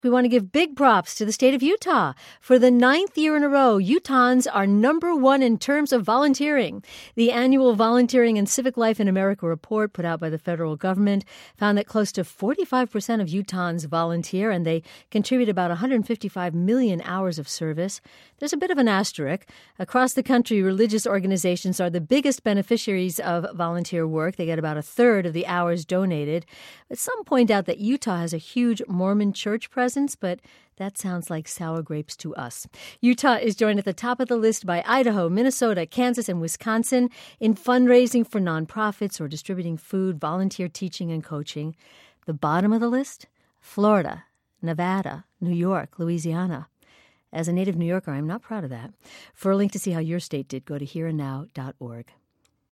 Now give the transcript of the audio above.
We want to give big props to the state of Utah. For the 9th year in a row, Utahns are number one in terms of volunteering. The annual Volunteering and Civic Life in America report put out by the federal government found that close to 45% of Utahns volunteer, and they contribute about 155 million hours of service. There's a bit of an asterisk. Across the country, religious organizations are the biggest beneficiaries of volunteer work. They get about a third of the hours donated. But some point out that Utah has a huge Mormon church presence, but that sounds like sour grapes to us. Utah is joined at the top of the list by Idaho, Minnesota, Kansas, and Wisconsin in fundraising for nonprofits or distributing food, volunteer teaching, and coaching. The bottom of the list? Florida, Nevada, New York, Louisiana. As a native New Yorker, I'm not proud of that. For a link to see how your state did, go to hereandnow.org.